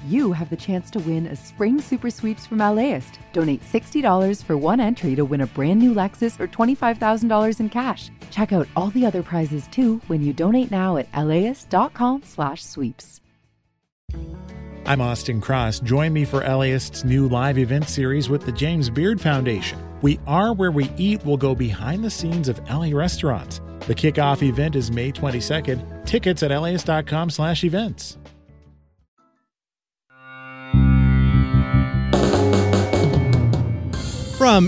you have the chance to win a spring super sweeps from LAist. Donate $60 for one entry to win a brand new Lexus or $25,000 in cash. Check out all the other prizes too when you donate now at LAist.com/sweeps. I'm Austin Cross. Join me for LAist's new live event series with the James Beard Foundation. We Are Where We Eat will go behind the scenes of LA restaurants. The kickoff event is May 22nd. Tickets at LAist.com/events. From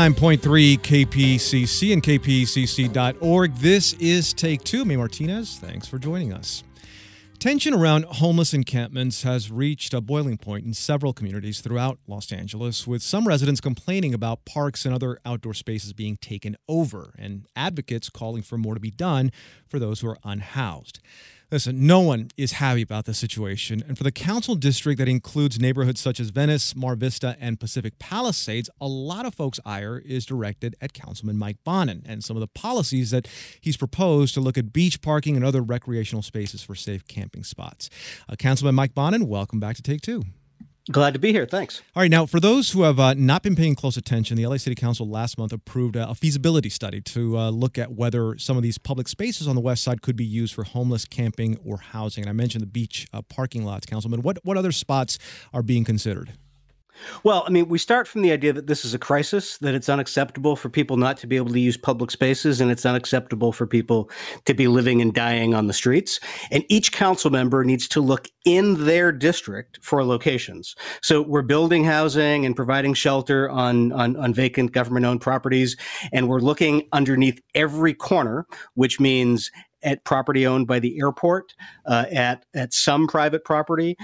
89.3 KPCC and kpcc.org, this is Take Two. May Martinez, thanks for joining us. Tension around homeless encampments has reached a boiling point in several communities throughout Los Angeles, with some residents complaining about parks and other outdoor spaces being taken over, and advocates calling for more to be done for those who are unhoused. Listen, no one is happy about this situation, and for the council district that includes neighborhoods such as Venice, Mar Vista, and Pacific Palisades, a lot of folks' ire is directed at Councilman Mike Bonin and some of the policies that he's proposed to look at beach parking and other recreational spaces for safe camping spots. Councilman Mike Bonin, welcome back to Take Two. Glad to be here. Thanks. All right. Now, for those who have not been paying close attention, the LA City Council last month approved a feasibility study to look at whether some of these public spaces on the west side could be used for homeless camping or housing. And I mentioned the beach parking lots, Councilman. What other spots are being considered? Well, I mean, we start from the idea that this is a crisis, that it's unacceptable for people not to be able to use public spaces, and it's unacceptable for people to be living and dying on the streets. And each council member needs to look in their district for locations. So we're building housing and providing shelter on vacant government-owned properties, and we're looking underneath every corner, which means at property owned by the airport, at some private property,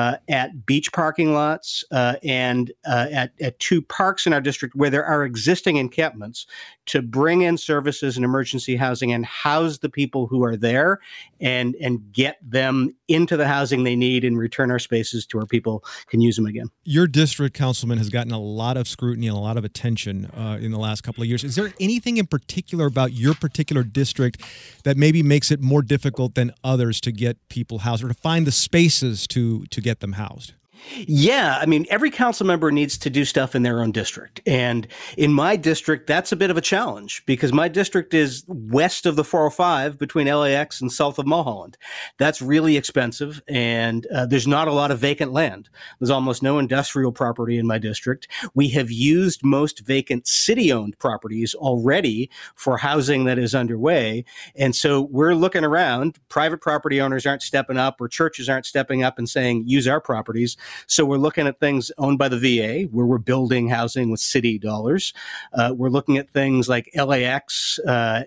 at beach parking lots, and at two parks in our district where there are existing encampments, to bring in services and emergency housing and house the people who are there and get them into the housing they need and return our spaces to where people can use them again. Your district, Councilman, has gotten a lot of scrutiny and a lot of attention in the last couple of years. Is there anything in particular about your particular district that maybe makes it more difficult than others to get people housed or to find the spaces to get them housed? Yeah, I mean, every council member needs to do stuff in their own district. And in my district, that's a bit of a challenge because my district is west of the 405 between LAX and south of Mulholland. That's really expensive, and there's not a lot of vacant land. There's almost no industrial property in my district. We have used most vacant city-owned properties already for housing that is underway. And so we're looking around. Private property owners aren't stepping up, or churches aren't stepping up and saying, use our properties. So we're looking at things owned by the VA, where we're building housing with city dollars. We're looking at things like LAX,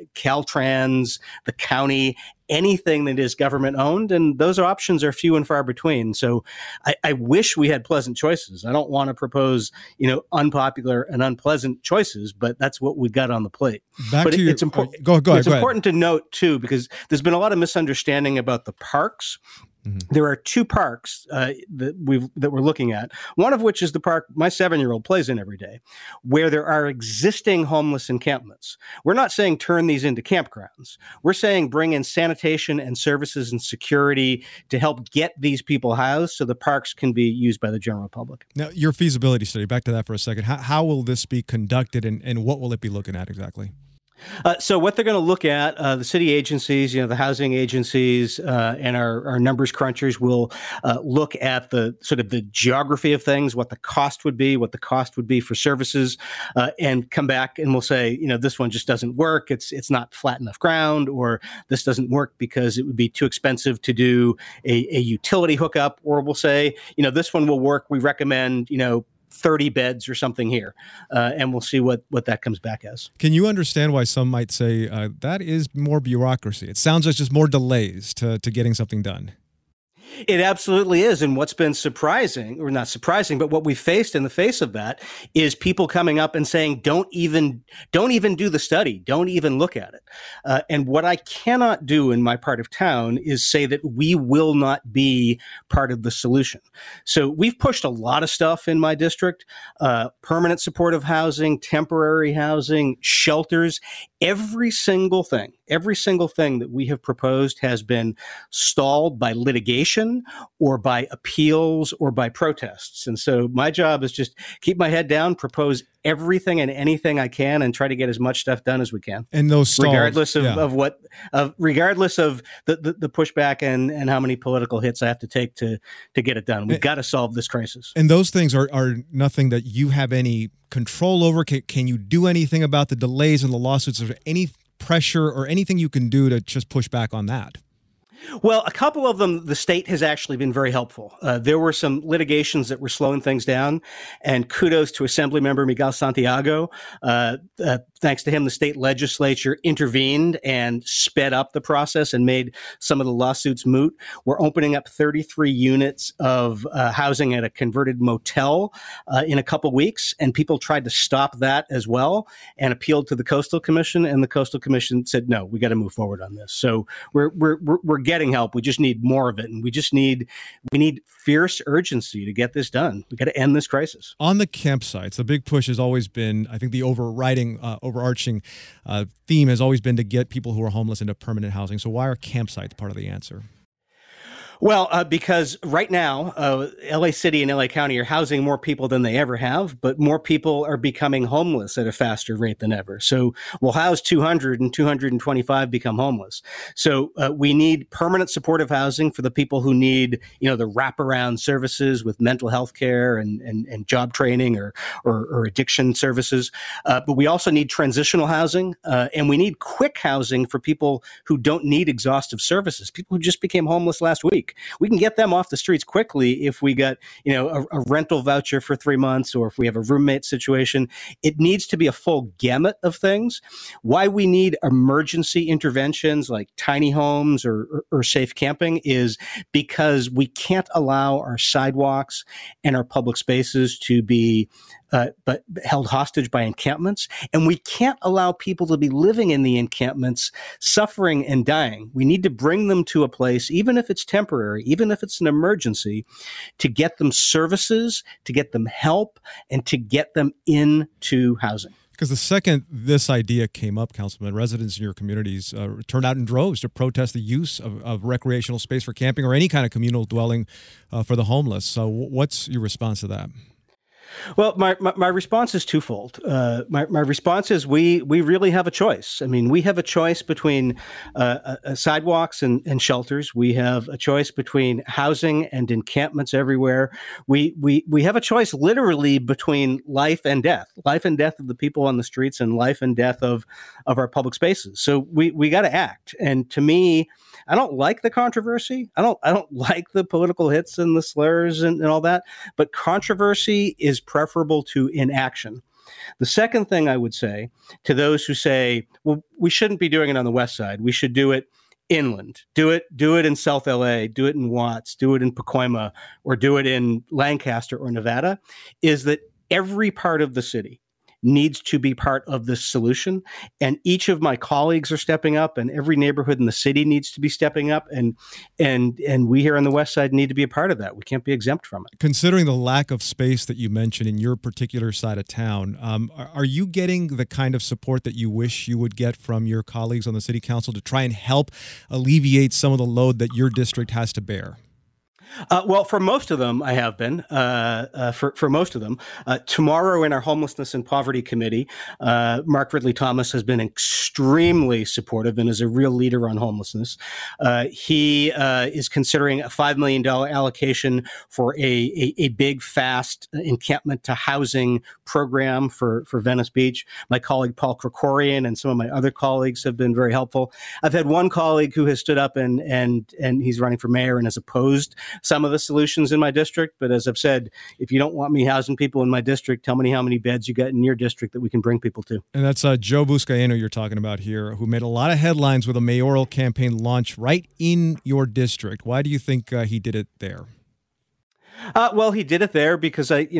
Caltrans, the county, anything that is government owned. And those options are few and far between. So I wish we had pleasant choices. I don't want to propose, unpopular and unpleasant choices, but that's what we got on the plate. It's important. Go ahead. Important to note, too, because there's been a lot of misunderstanding about the parks. Mm-hmm. There are two parks that we're looking at, one of which is the park my 7-year-old plays in every day, where there are existing homeless encampments. We're not saying turn these into campgrounds. We're saying bring in sanitation and services and security to help get these people housed so the parks can be used by the general public. Now, your feasibility study, back to that for a second. How will this be conducted and what will it be looking at exactly? So what they're going to look at, the city agencies, the housing agencies, and our numbers crunchers will look at the sort of the geography of things, what the cost would be for services, and come back and we'll say, this one just doesn't work. It's not flat enough ground, or this doesn't work because it would be too expensive to do a utility hookup, or we'll say, this one will work. We recommend, 30 beds or something here, and we'll see what that comes back as. Can you understand why some might say that is more bureaucracy? It sounds like just more delays to getting something done. It absolutely is. And what's been surprising, or not surprising, but what we faced in the face of that is people coming up and saying, don't even do the study. Don't even look at it. And what I cannot do in my part of town is say that we will not be part of the solution. So we've pushed a lot of stuff in my district, permanent supportive housing, temporary housing, shelters, every single thing, every single thing that we have proposed has been stalled by litigation or by appeals or by protests. And so my job is just keep my head down, propose everything and anything I can, and try to get as much stuff done as we can. And those stalls, regardless regardless of the pushback and how many political hits I have to take to get it done. We've got to solve this crisis. And those things are nothing that you have any control over. Can you do anything about the delays and the lawsuits? Is there any pressure or anything you can do to just push back on that? Well, a couple of them, the state has actually been very helpful. There were some litigations that were slowing things down, and kudos to Assemblymember Miguel Santiago. Thanks to him, the state legislature intervened and sped up the process and made some of the lawsuits moot. We're opening up 33 units of housing at a converted motel in a couple weeks, and people tried to stop that as well and appealed to the Coastal Commission, and the Coastal Commission said, no, we got to move forward on this. So we're getting help. We just need more of it, and we need fierce urgency to get this done. We got to end this crisis. On the campsites, the big push has always been, I think the overarching theme has always been to get people who are homeless into permanent housing. So why are campsites part of the answer? Well, because right now, LA City and LA County are housing more people than they ever have, but more people are becoming homeless at a faster rate than ever. So we'll house 200 and 225 become homeless. So we need permanent supportive housing for the people who need, the wraparound services with mental health care and job training or addiction services. But we also need transitional housing, and we need quick housing for people who don't need exhaustive services, people who just became homeless last week. We can get them off the streets quickly if we got, a rental voucher for 3 months, or if we have a roommate situation. It needs to be a full gamut of things. Why we need emergency interventions like tiny homes or safe camping is because we can't allow our sidewalks and our public spaces to be but held hostage by encampments. And we can't allow people to be living in the encampments, suffering and dying. We need to bring them to a place, even if it's temporary, even if it's an emergency, to get them services, to get them help, and to get them into housing. Because the second this idea came up, Councilman, residents in your communities turned out in droves to protest the use of recreational space for camping or any kind of communal dwelling for the homeless. So what's your response to that? Well, my response is twofold. My response is we really have a choice. I mean, we have a choice between sidewalks and shelters. We have a choice between housing and encampments everywhere. We have a choice literally between life and death of the people on the streets and life and death of our public spaces. So we got to act. And to me, I don't like the controversy. I don't like the political hits and the slurs and all that. But controversy is preferable to inaction. The second thing I would say to those who say, well, we shouldn't be doing it on the West Side. We should do it inland. Do it in South LA, do it in Watts, do it in Pacoima, or do it in Lancaster or Nevada, is that every part of the city needs to be part of this solution. And each of my colleagues are stepping up, and every neighborhood in the city needs to be stepping up. And we here on the West Side need to be a part of that. We can't be exempt from it. Considering the lack of space that you mentioned in your particular side of town, are you getting the kind of support that you wish you would get from your colleagues on the city council to try and help alleviate some of the load that your district has to bear? Well, for most of them, I have been. For most of them, tomorrow in our Homelessness and Poverty Committee, Mark Ridley Thomas has been extremely supportive and is a real leader on homelessness. He is considering a $5 million allocation for a big, fast encampment to housing program for Venice Beach. My colleague Paul Krikorian and some of my other colleagues have been very helpful. I've had one colleague who has stood up and he's running for mayor and has opposed some of the solutions in my district. But as I've said, if you don't want me housing people in my district, tell me how many beds you got in your district that we can bring people to. And that's Joe Buscaino you're talking about here, who made a lot of headlines with a mayoral campaign launch right in your district. Why do you think he did it there? Well, he did it there because there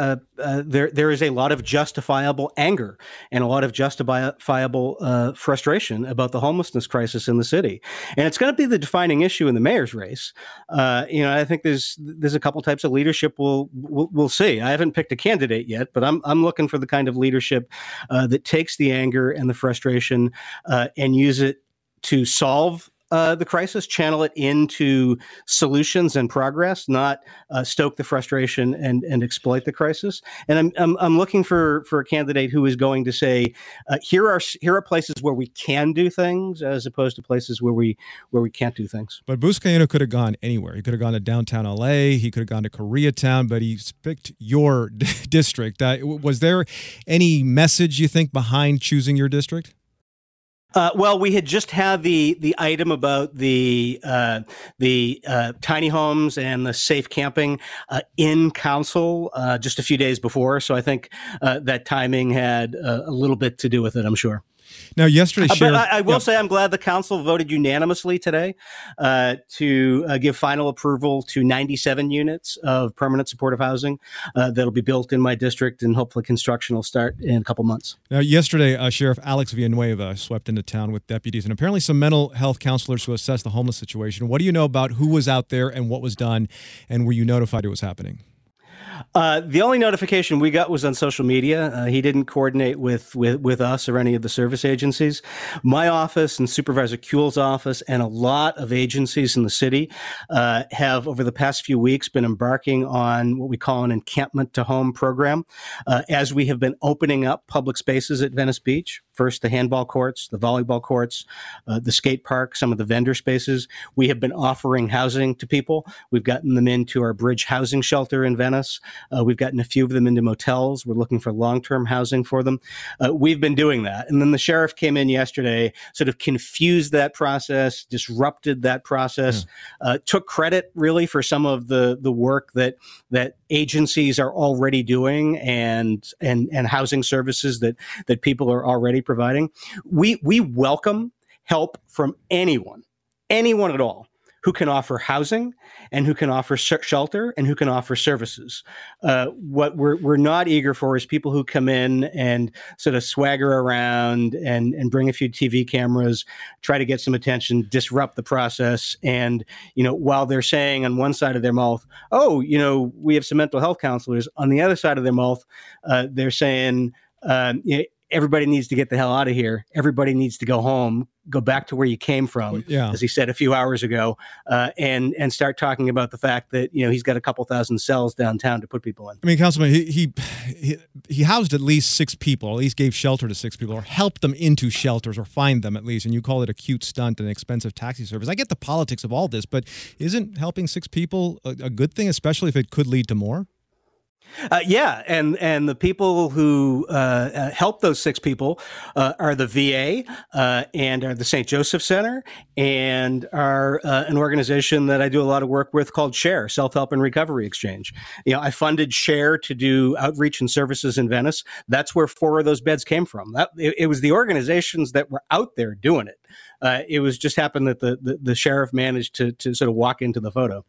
is a lot of justifiable anger and a lot of justifiable frustration about the homelessness crisis in the city, and it's going to be the defining issue in the mayor's race. I think there's a couple types of leadership we'll see. I haven't picked a candidate yet, but I'm looking for the kind of leadership that takes the anger and the frustration and use it to solve the crisis, channel it into solutions and progress, not stoke the frustration and exploit the crisis. And I'm looking for a candidate who is going to say, here are places where we can do things, as opposed to places where we can't do things. But Buscaino could have gone anywhere. He could have gone to downtown LA. He could have gone to Koreatown, but he picked your district. Was there any message, you think, behind choosing your district? Well, we had just had the item about the tiny homes and the safe camping in council just a few days before. So I think that timing had a little bit to do with it, I'm sure. Now, yesterday, but I will say I'm glad the council voted unanimously today to give final approval to 97 units of permanent supportive housing that'll be built in my district, and hopefully construction will start in a couple months. Now, yesterday, Sheriff Alex Villanueva swept into town with deputies and apparently some mental health counselors to assess the homeless situation. What do you know about who was out there and what was done, and were you notified it was happening? The only notification we got was on social media. He didn't coordinate with us or any of the service agencies. My office and Supervisor Kuehl's office and a lot of agencies in the city have, over the past few weeks, been embarking on what we call an encampment to home program. As we have been opening up public spaces at Venice Beach, first the handball courts, the volleyball courts, the skate park, some of the vendor spaces, we have been offering housing to people. We've gotten them into our Bridge housing shelter in Venice. We've gotten a few of them into motels. We're looking for long-term housing for them. We've been doing that. And then the sheriff came in yesterday, sort of confused that process, disrupted that process, took credit really for some of the work that agencies are already doing and housing services that people are already providing. We welcome help from anyone at all, who can offer housing and who can offer shelter and who can offer services. What we're not eager for is people who come in and sort of swagger around and bring a few TV cameras, try to get some attention, disrupt the process. And, while they're saying on one side of their mouth, oh, we have some mental health counselors, on the other side of their mouth, they're saying, everybody needs to get the hell out of here. Everybody needs to go home, go back to where you came from, as he said a few hours ago, and start talking about the fact that, he's got a couple thousand cells downtown to put people in. I mean, Councilman, he housed at least 6 people, or at least gave shelter to 6 people, or helped them into shelters, or find them at least, and you call it a cute stunt and expensive taxi service. I get the politics of all this, but isn't helping 6 people a good thing, especially if it could lead to more? Yeah, and the people who help those 6 people are the VA and are the St. Joseph Center and are an organization that I do a lot of work with called SHARE, Self-Help and Recovery Exchange. I funded SHARE to do outreach and services in Venice. That's where 4 of those beds came from. It was the organizations that were out there doing it. It was just happened that the sheriff managed to sort of walk into the photo.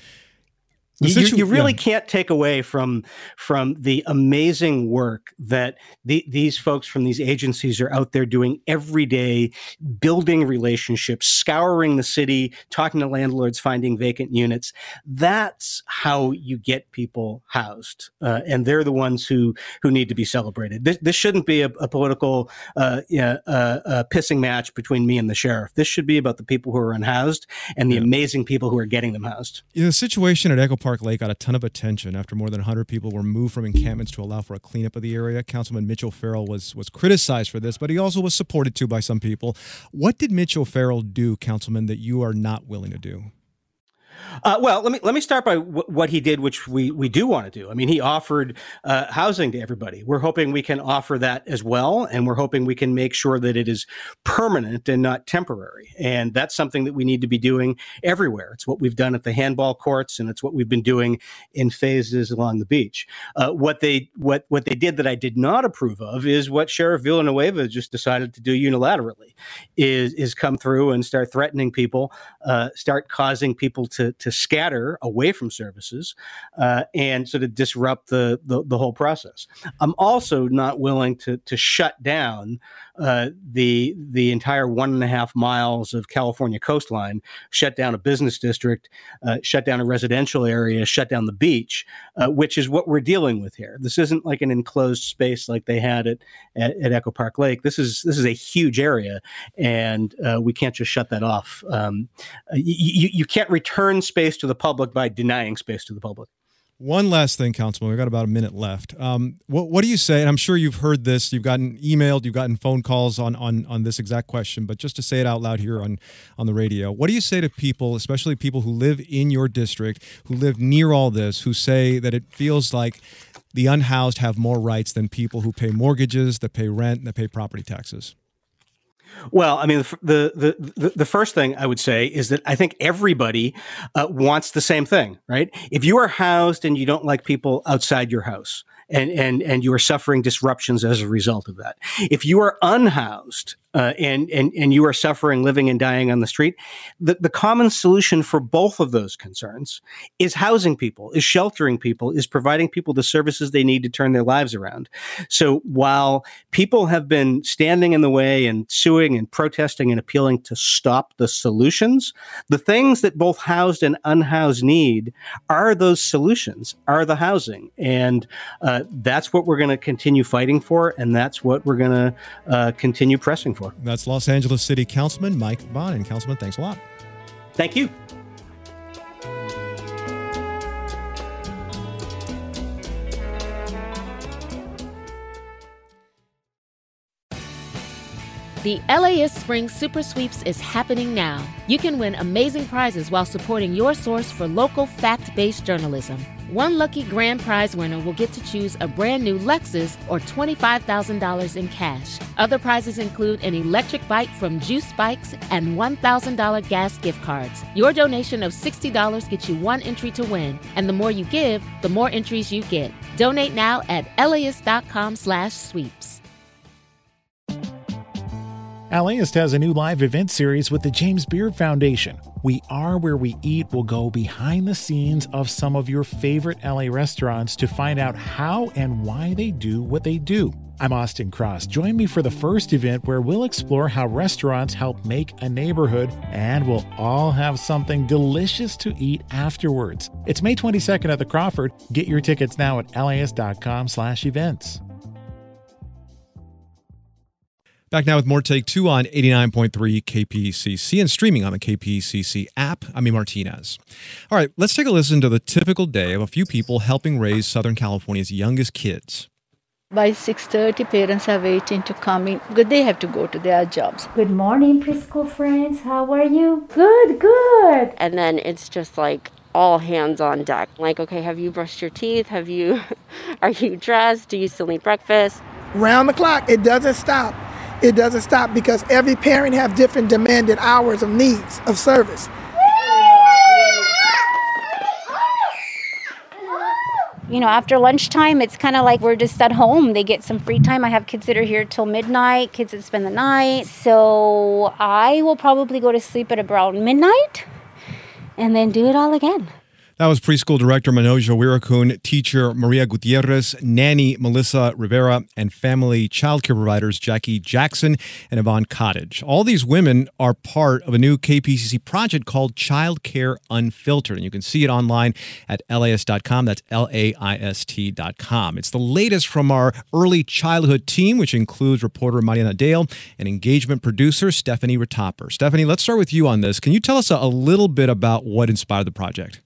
You really can't take away from the amazing work that these folks from these agencies are out there doing every day, building relationships, scouring the city, talking to landlords, finding vacant units. That's how you get people housed, and they're the ones who need to be celebrated. This shouldn't be a political pissing match between me and the sheriff. This should be about the people who are unhoused and the amazing people who are getting them housed. The situation at Echo Park Lake got a ton of attention after more than 100 people were moved from encampments to allow for a cleanup of the area. Councilman Mitchell Farrell was criticized for this, but he also was supported too by some people. What did Mitchell Farrell do, Councilman, that you are not willing to do? Well, let me start by what he did, which we do want to do. I mean, he offered housing to everybody. We're hoping we can offer that as well, and we're hoping we can make sure that it is permanent and not temporary. And that's something that we need to be doing everywhere. It's what we've done at the handball courts, and it's what we've been doing in phases along the beach. What they did that I did not approve of is what Sheriff Villanueva just decided to do unilaterally, is come through and start threatening people, start causing people to to scatter away from services and sort of disrupt the whole process. I'm also not willing to shut down the entire 1.5 miles of California coastline, shut down a business district, shut down a residential area, shut down the beach, which is what we're dealing with here. This isn't like an enclosed space like they had at Echo Park Lake. This is a huge area, and we can't just shut that off. You can't return space to the public by denying space to the public. One last thing, Councilman. We've got about a minute left. What do you say? And I'm sure you've heard this. You've gotten emailed. You've gotten phone calls on this exact question. But just to say it out loud here on the radio, what do you say to people, especially people who live in your district, who live near all this, who say that it feels like the unhoused have more rights than people who pay mortgages, that pay rent, that pay property taxes? Well, I mean, the first thing I would say is that I think everybody wants the same thing, right? If you are housed and you don't like people outside your house, and you are suffering disruptions as a result of that, if you are unhoused and you are suffering, living and dying on the street, the common solution for both of those concerns is housing people, is sheltering people, is providing people the services they need to turn their lives around. So while people have been standing in the way and suing and protesting and appealing to stop the solutions, the things that both housed and unhoused need are those solutions, are the housing. And that's what we're going to continue fighting for, and that's what we're going to continue pressing for. That's Los Angeles City Councilman Mike Bonin. And Councilman, thanks a lot. Thank you. The LAist Spring Super Sweeps is happening now. You can win amazing prizes while supporting your source for local fact-based journalism. One lucky grand prize winner will get to choose a brand new Lexus or $25,000 in cash. Other prizes include an electric bike from Juice Bikes and $1,000 gas gift cards. Your donation of $60 gets you one entry to win, and the more you give, the more entries you get. Donate now at LAist.com/sweeps. LAist has a new live event series with the James Beard Foundation. We Are Where We Eat will go behind the scenes of some of your favorite LA restaurants to find out how and why they do what they do. I'm Austin Cross. Join me for the first event where we'll explore how restaurants help make a neighborhood, and we'll all have something delicious to eat afterwards. It's May 22nd at the Crawford. Get your tickets now at LAist.com/events. Back now with more Take Two on 89.3 KPCC and streaming on the KPCC app. I'm Martinez. All right, let's take a listen to the typical day of a few people helping raise Southern California's youngest kids. By 6:30, parents are waiting to come in because they have to go to their jobs. Good morning, preschool friends. How are you? Good, good. And then it's just like all hands on deck. Like, okay, have you brushed your teeth? Are you dressed? Do you still need breakfast? Round the clock, it doesn't stop. It doesn't stop because every parent have different demanded hours of needs of service. You know, after lunchtime, it's kind of like we're just at home. They get some free time. I have kids that are here till midnight, kids that spend the night. So I will probably go to sleep at around midnight and then do it all again. That was preschool director Manoja Wirakun, teacher Maria Gutierrez, nanny Melissa Rivera, and family childcare providers Jackie Jackson and Yvonne Cottage. All these women are part of a new KPCC project called Childcare Unfiltered, and you can see it online at LAist.com. That's LAIST.com. It's the latest from our early childhood team, which includes reporter Mariana Dale and engagement producer Stephanie Retopper. Stephanie, let's start with you on this. Can you tell us a little bit about what inspired the project?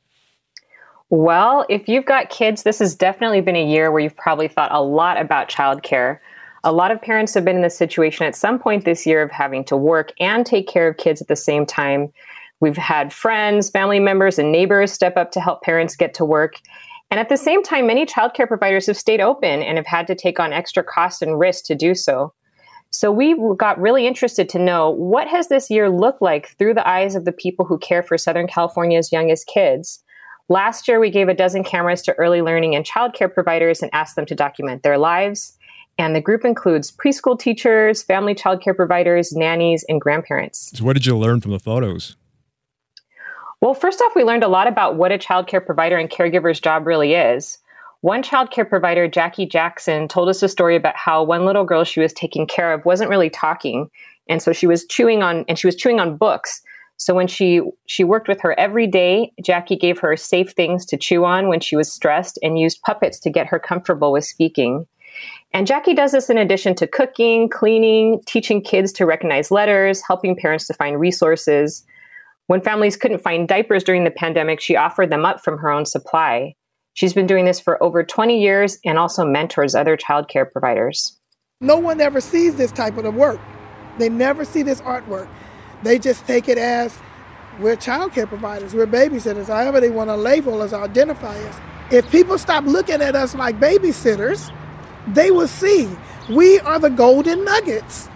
Well, if you've got kids, this has definitely been a year where you've probably thought a lot about childcare. A lot of parents have been in this situation at some point this year of having to work and take care of kids at the same time. We've had friends, family members, and neighbors step up to help parents get to work. And at the same time, many childcare providers have stayed open and have had to take on extra costs and risks to do so. So we got really interested to know, what has this year looked like through the eyes of the people who care for Southern California's youngest kids? Last year, we gave a dozen cameras to early learning and childcare providers and asked them to document their lives. And the group includes preschool teachers, family childcare providers, nannies, and grandparents. So what did you learn from the photos? Well, first off, we learned a lot about what a childcare provider and caregiver's job really is. One childcare provider, Jackie Jackson, told us a story about how one little girl she was taking care of wasn't really talking. And so she was chewing on books. So when she worked with her every day, Jackie gave her safe things to chew on when she was stressed and used puppets to get her comfortable with speaking. And Jackie does this in addition to cooking, cleaning, teaching kids to recognize letters, helping parents to find resources. When families couldn't find diapers during the pandemic, she offered them up from her own supply. She's been doing this for over 20 years and also mentors other childcare providers. No one ever sees this type of work. They never see this artwork. They just take it as we're childcare providers, we're babysitters, however they want to label us or identify us. If people stop looking at us like babysitters, they will see we are the golden nuggets.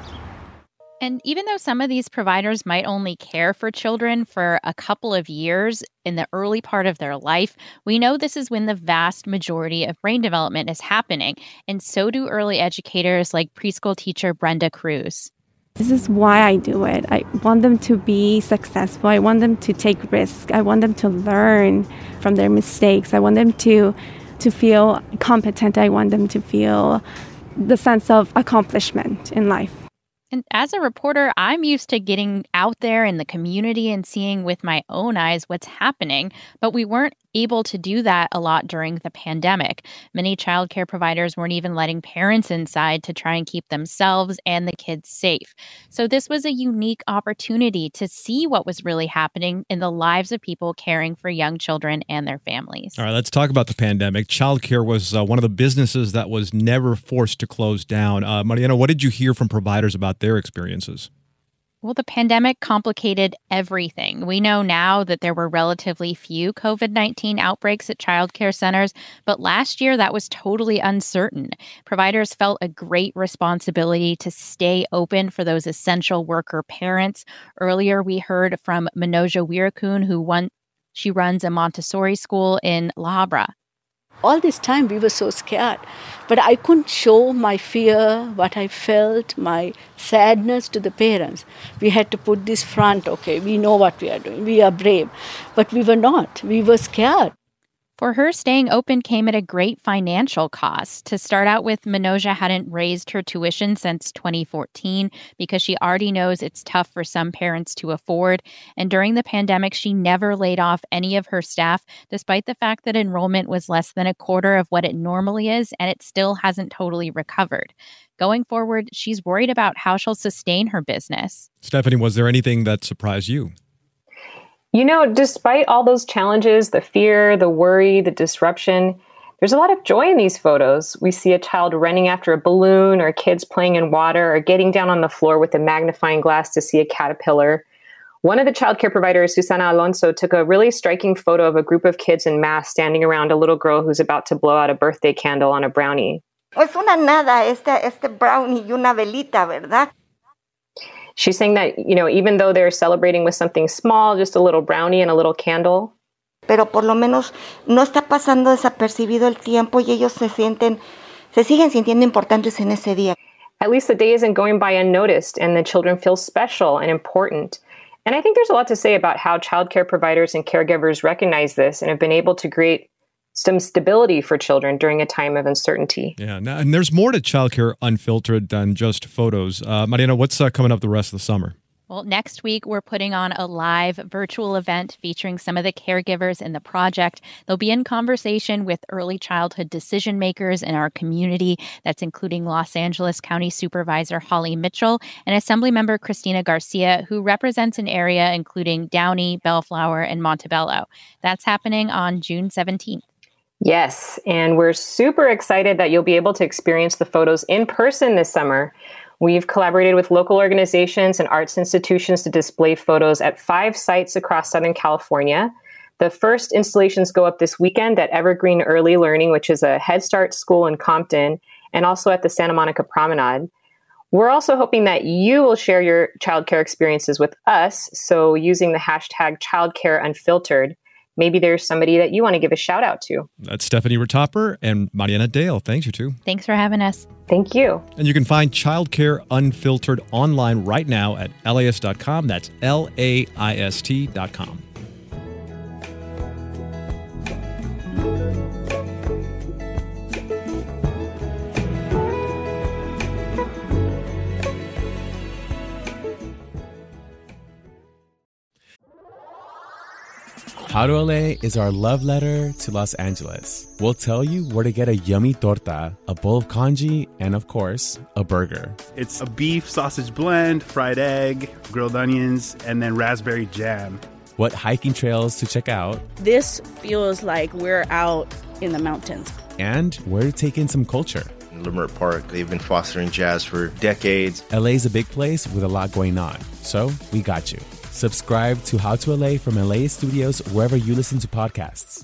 And even though some of these providers might only care for children for a couple of years in the early part of their life, we know this is when the vast majority of brain development is happening. And so do early educators like preschool teacher Brenda Cruz. This is why I do it. I want them to be successful. I want them to take risks. I want them to learn from their mistakes. I want them to feel competent. I want them to feel the sense of accomplishment in life. And as a reporter, I'm used to getting out there in the community and seeing with my own eyes what's happening, but we weren't able to do that a lot during the pandemic. Many childcare providers weren't even letting parents inside to try and keep themselves and the kids safe. So this was a unique opportunity to see what was really happening in the lives of people caring for young children and their families. All right, let's talk about the pandemic. Childcare was one of the businesses that was never forced to close down. Mariana, what did you hear from providers about their experiences? Well, the pandemic complicated everything. We know now that there were relatively few COVID-19 outbreaks at childcare centers, but last year that was totally uncertain. Providers felt a great responsibility to stay open for those essential worker parents. Earlier, we heard from Manoja Wirakun, she runs a Montessori school in La Habra. All this time we were so scared, but I couldn't show my fear, what I felt, my sadness to the parents. We had to put this front, okay, we know what we are doing, we are brave, but we were not, we were scared. For her, staying open came at a great financial cost. To start out with, Manoja hadn't raised her tuition since 2014 because she already knows it's tough for some parents to afford. And during the pandemic, she never laid off any of her staff, despite the fact that enrollment was less than a quarter of what it normally is, and it still hasn't totally recovered. Going forward, she's worried about how she'll sustain her business. Stephanie, was there anything that surprised you? You know, despite all those challenges, the fear, the worry, the disruption, there's a lot of joy in these photos. We see a child running after a balloon, or kids playing in water, or getting down on the floor with a magnifying glass to see a caterpillar. One of the childcare providers, Susana Alonso, took a really striking photo of a group of kids in mass standing around a little girl who's about to blow out a birthday candle on a brownie. Es una nada, este brownie y una velita, ¿verdad? She's saying that, you know, even though they're celebrating with something small, just a little brownie and a little candle. Pero por lo menos no está pasando desapercibido el tiempo y ellos se siguen sintiendo importantes en ese día. At least the day isn't going by unnoticed and the children feel special and important. And I think there's a lot to say about how childcare providers and caregivers recognize this and have been able to create some stability for children during a time of uncertainty. Yeah, and there's more to Childcare Unfiltered than just photos. Mariana, what's coming up the rest of the summer? Well, next week, we're putting on a live virtual event featuring some of the caregivers in the project. They'll be in conversation with early childhood decision makers in our community. That's including Los Angeles County Supervisor Holly Mitchell and Assemblymember Cristina Garcia, who represents an area including Downey, Bellflower, and Montebello. That's happening on June 17th. Yes, and we're super excited that you'll be able to experience the photos in person this summer. We've collaborated with local organizations and arts institutions to display photos at 5 sites across Southern California. The first installations go up this weekend at Evergreen Early Learning, which is a Head Start school in Compton, and also at the Santa Monica Promenade. We're also hoping that you will share your childcare experiences with us, so using the hashtag #ChildcareUnfiltered. Maybe there's somebody that you want to give a shout out to. That's Stephanie Retopper and Mariana Dale. Thanks, you two. Thanks for having us. Thank you. And you can find Childcare Unfiltered online right now at LAist.com. That's LAIST.com. How to LA is our love letter to Los Angeles. We'll tell you where to get a yummy torta, a bowl of congee, and of course, a burger. It's a beef sausage blend, fried egg, grilled onions, and then raspberry jam. What hiking trails to check out. This feels like we're out in the mountains. And where to take in some culture. Leimert Park, they've been fostering jazz for decades. LA's a big place with a lot going on, so we got you. Subscribe to How to LA from LA Studios wherever you listen to podcasts.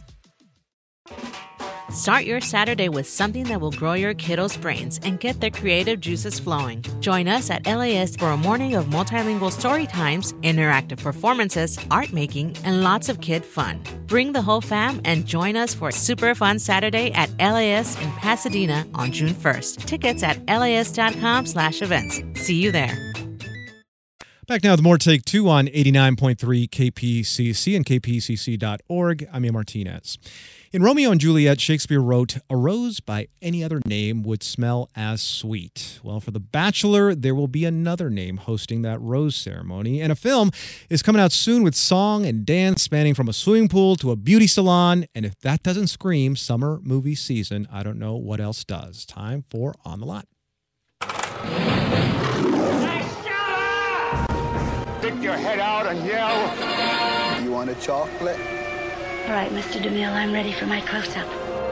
Start your Saturday with something that will grow your kiddos' brains and get their creative juices flowing. Join us at LAist for a morning of multilingual story times, interactive performances, art making, and lots of kid fun. Bring the whole fam and join us for a super fun Saturday at LAist in Pasadena on June 1st. Tickets at laist.com/events. See you there. Back now with more Take Two on 89.3 KPCC and kpcc.org. I'm Ian Martinez. In Romeo and Juliet, Shakespeare wrote, "A rose by any other name would smell as sweet." Well, for The Bachelor, there will be another name hosting that rose ceremony. And a film is coming out soon with song and dance spanning from a swimming pool to a beauty salon. And if that doesn't scream summer movie season, I don't know what else does. Time for On the Lot. Stick your head out and yell. You want a chocolate? All right, Mr. DeMille, I'm ready for my close-up.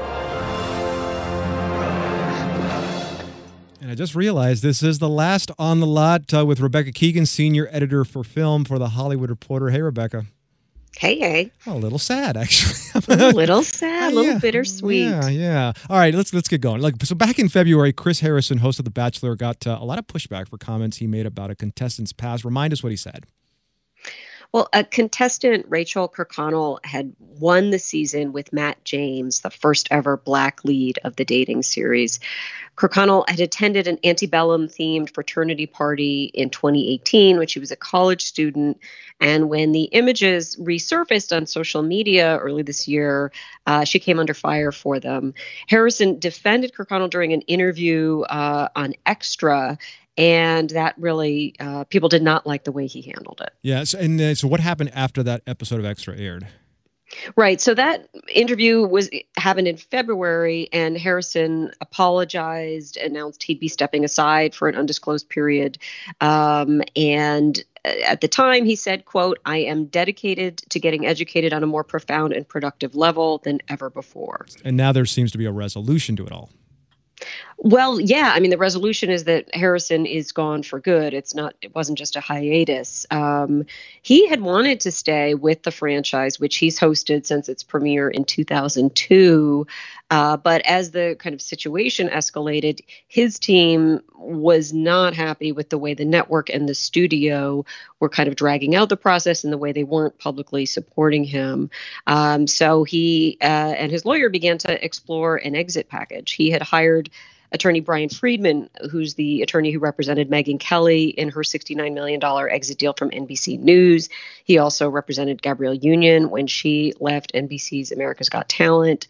And I just realized this is the last On the Lot with Rebecca Keegan, senior editor for film for The Hollywood Reporter. Hey, Rebecca. Hey. A little sad, actually. A little sad, a little bittersweet. Yeah. All right, let's get going. So back in February, Chris Harrison, host of The Bachelor, got a lot of pushback for comments he made about a contestant's past. Remind us what he said. Well, a contestant, Rachel Kirkconnell, had won the season with Matt James, the first ever Black lead of the dating series. Kirkconnell had attended an antebellum-themed fraternity party in 2018 when she was a college student. And when the images resurfaced on social media early this year, she came under fire for them. Harrison defended Kirkconnell during an interview on Extra, and that really, people did not like the way he handled it. Yeah. So what happened after that episode of Extra aired? Right. So that interview happened in February, and Harrison apologized, announced he'd be stepping aside for an undisclosed period. And at the time, he said, quote, "I am dedicated to getting educated on a more profound and productive level than ever before." And now there seems to be a resolution to it all. Well, yeah. I mean, the resolution is that Harrison is gone for good. It wasn't just a hiatus. He had wanted to stay with the franchise, which he's hosted since its premiere in 2002. But as the kind of situation escalated, his team was not happy with the way the network and the studio were kind of dragging out the process and the way they weren't publicly supporting him. So he and his lawyer began to explore an exit package. He had hired attorney Brian Friedman, who's the attorney who represented Megyn Kelly in her $69 million exit deal from NBC News. He also represented Gabrielle Union when she left NBC's America's Got Talent,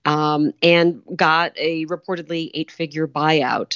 and got a reportedly 8-figure buyout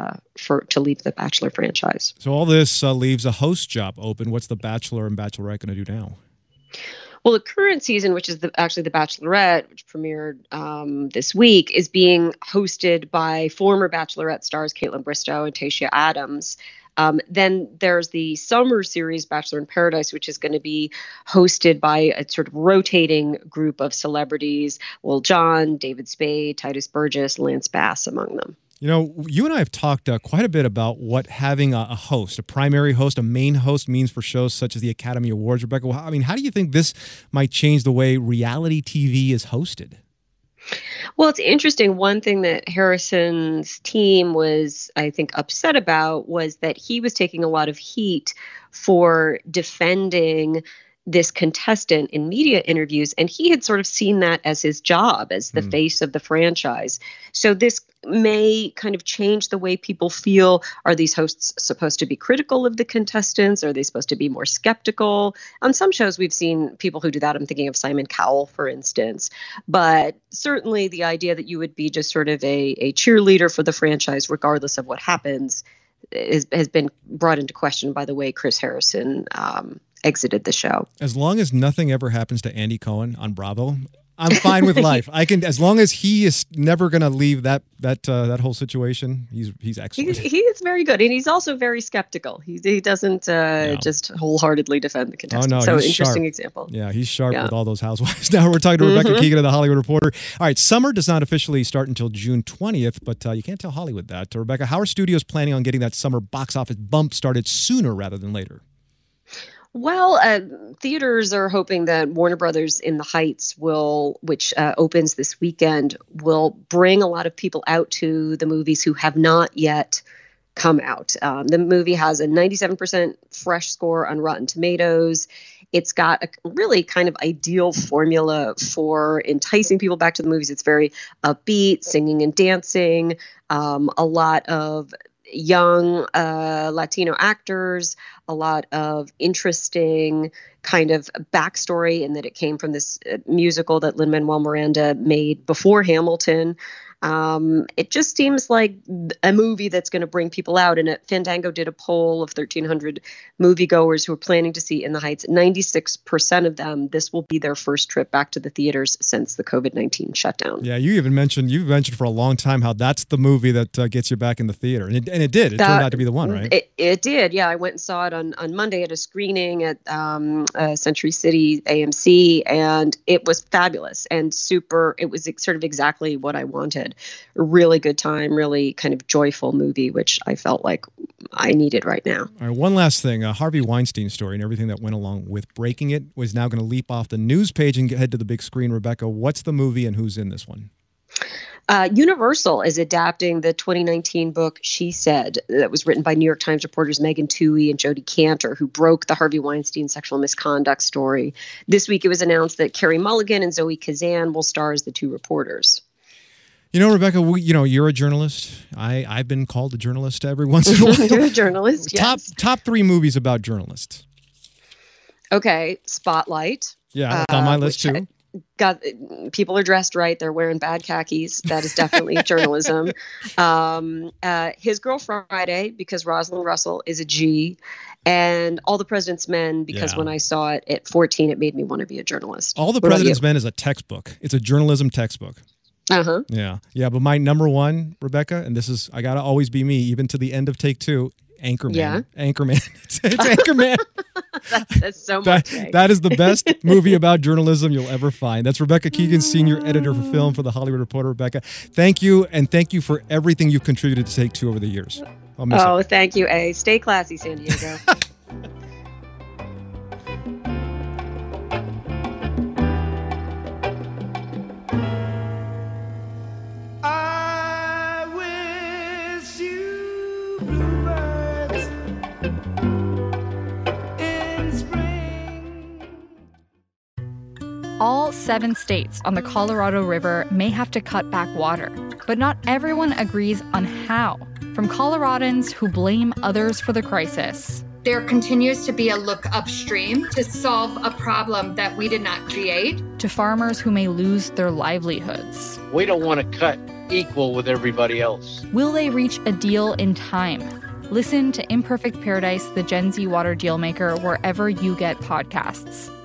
to leave the Bachelor franchise. So all this leaves a host job open. What's the Bachelor and Bachelorette going to do now? Well, the current season, which is actually The Bachelorette, which premiered this week, is being hosted by former Bachelorette stars Kaitlyn Bristowe and Tayshia Adams. Then there's the summer series Bachelor in Paradise, which is going to be hosted by a sort of rotating group of celebrities. Will John, David Spade, Titus Burgess, Lance Bass among them. You know, you and I have talked quite a bit about what having a host, a primary host, a main host means for shows such as the Academy Awards. Rebecca, I mean, how do you think this might change the way reality TV is hosted? Well, it's interesting. One thing that Harrison's team was, I think, upset about was that he was taking a lot of heat for defending this contestant in media interviews, and he had sort of seen that as his job, as the face of the franchise. So this may kind of change the way people feel. Are these hosts supposed to be critical of the contestants? Are they supposed to be more skeptical? On some shows, we've seen people who do that. I'm thinking of Simon Cowell, for instance. But certainly the idea that you would be just sort of a cheerleader for the franchise, regardless of what happens, has been brought into question by the way Chris Harrison exited the show. As long as nothing ever happens to Andy Cohen on Bravo, I'm fine with life. I can, as long as he is never going to leave that whole situation. He's excellent. He is very good, and he's also very skeptical. He doesn't just wholeheartedly defend the contestant. Oh no, so he's interesting sharp. Example. Yeah, he's sharp with all those housewives. Now we're talking to Rebecca Keegan of The Hollywood Reporter. All right, summer does not officially start until June 20th, but you can't tell Hollywood that. Rebecca, how are studios planning on getting that summer box office bump started sooner rather than later? Well, theaters are hoping that Warner Brothers in the Heights which opens this weekend, will bring a lot of people out to the movies who have not yet come out. The movie has a 97% fresh score on Rotten Tomatoes. It's got a really kind of ideal formula for enticing people back to the movies. It's very upbeat, singing and dancing, a lot of young Latino actors, a lot of interesting kind of backstory in that it came from this musical that Lin-Manuel Miranda made before Hamilton. It just seems like a movie that's going to bring people out. And Fandango did a poll of 1,300 moviegoers who are planning to see In the Heights. 96% of them, this will be their first trip back to the theaters since the COVID-19 shutdown. Yeah, you've mentioned for a long time how that's the movie that gets you back in the theater. And it did. It turned out to be the one, right? It did. Yeah, I went and saw it on Monday at a screening at Century City AMC, and it was fabulous and super. It was sort of exactly what I wanted. A really good time, really kind of joyful movie, which I felt like I needed right now. All right, one last thing. Harvey Weinstein story and everything that went along with breaking it was now going to leap off the news page and head to the big screen. Rebecca, what's the movie and who's in this one? Universal is adapting the 2019 book She Said that was written by New York Times reporters Megan Twohey and Jodi Kantor, who broke the Harvey Weinstein sexual misconduct story. This week it was announced that Carey Mulligan and Zoe Kazan will star as the two reporters. You know, Rebecca, you're a journalist. I've been called a journalist every once in a while. You're a journalist, yes. Top 3 movies about journalists. Okay, Spotlight. Yeah, that's on my list too. People are dressed right. They're wearing bad khakis. That is definitely journalism. His Girl Friday, because Rosalind Russell is a G. And All the President's Men, because when I saw it at 14, it made me want to be a journalist. All the President's Men is a textbook. It's a journalism textbook. Uh-huh. Yeah. But my number one, Rebecca, and this is, I got to always be me, even to the end of take 2, Anchorman. Yeah. Anchorman. It's Anchorman. That's so much. That is the best movie about journalism you'll ever find. That's Rebecca Keegan, Senior Editor for Film for The Hollywood Reporter. Rebecca, thank you, and thank you for everything you've contributed to Take 2 over the years. I'll miss it. Thank you, A. Stay classy, San Diego. All 7 states on the Colorado River may have to cut back water, but not everyone agrees on how. From Coloradans who blame others for the crisis. There continues to be a look upstream to solve a problem that we did not create. To farmers who may lose their livelihoods. We don't want to cut equal with everybody else. Will they reach a deal in time? Listen to Imperfect Paradise, the Gen Z Water Dealmaker, wherever you get podcasts.